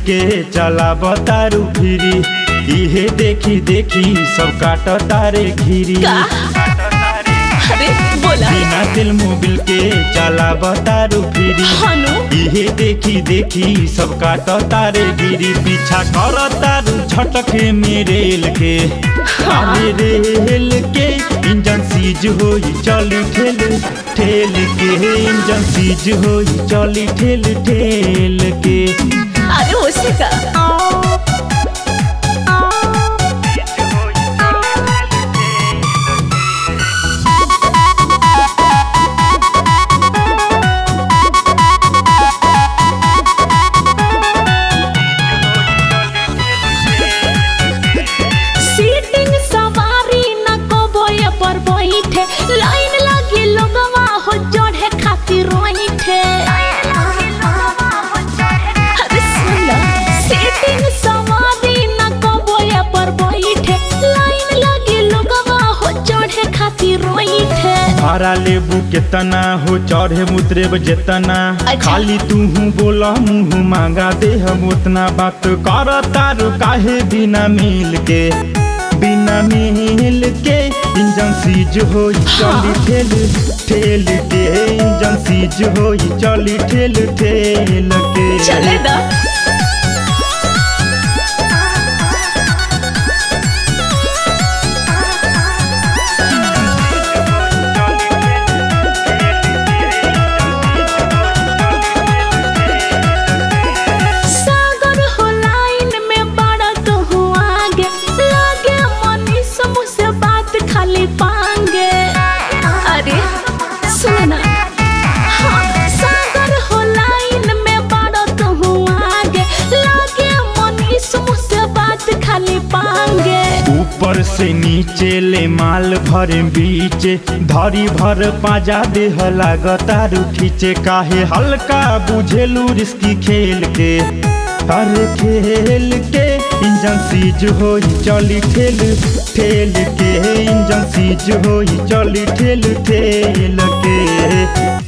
के चला बतारू फिरी इहे देखी देखी सब काट तारे घिरी अरे बोला बिना तेल मोबिल के चला बतारू फिरी इहे देखी देखी सब काट तारे गिरी पीछा कर तारू झटके में रेल के रेल के इंजन सीज होई चली ठेल ठेल के इंजन सीज होई चली ठेल ठेल के। अरे उसे का लाइन लगी लोगवा हो चढ़े खातिर रोइठे अरे सुन सीटिंग सवारी न कबोया पर बैठे लाइन लगी लोगवा हो चढ़े खातिर रोइठे भाड़ा लेबू केतना हो चढ़े मुतरेब जेतना खाली तू बोला मुँह मांगा दे हम उतना बात कर तारू काहे बिना मिल के बिना मिल के इंजन सीज होई चली ठेल ठेल के इंजन सीज होई चली ठेल ठेल के चले दा पांगे अरे सुना हाँ, सागर हो लाइन में बारत हुआ आगे लागे मनीष मुझसे बात खाली पांगे ऊपर से नीचे ले माल भरे बीचे धरी भर पाजा देह लागतारू खींचे काहे हल्का बुझेलू रिस्की खेल के अरे खेल के इंजन सीज होई चली ठेल ठेल के इंजन सीज होई चली ठेल ठेल के।